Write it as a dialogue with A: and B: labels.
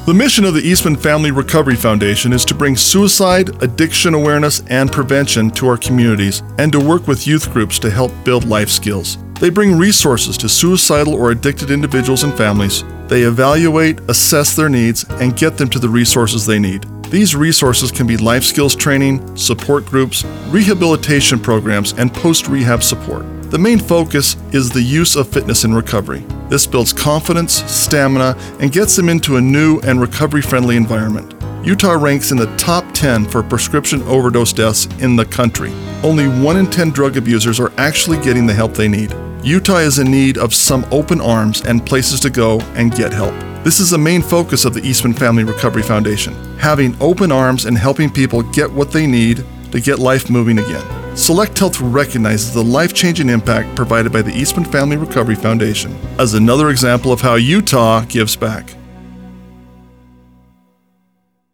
A: The mission of the Eastman Family Recovery Foundation is to bring suicide, addiction awareness, and prevention to our communities and to work with youth groups to help build life skills. They bring resources to suicidal or addicted individuals and families. They evaluate, assess their needs, and get them to the resources they need. These resources can be life skills training, support groups, rehabilitation programs, and post-rehab support. The main focus is the use of fitness in recovery. This builds confidence, stamina, and gets them into a new and recovery-friendly environment. Utah ranks in the top 10 for prescription overdose deaths in the country. Only 1 in 10 drug abusers are actually getting the help they need. Utah is in need of some open arms and places to go and get help. This is the main focus of the Eastman Family Recovery Foundation, having open arms and helping people get what they need to get life moving again. Select Health recognizes the life-changing impact provided by the Eastman Family Recovery Foundation as another example of how Utah gives back.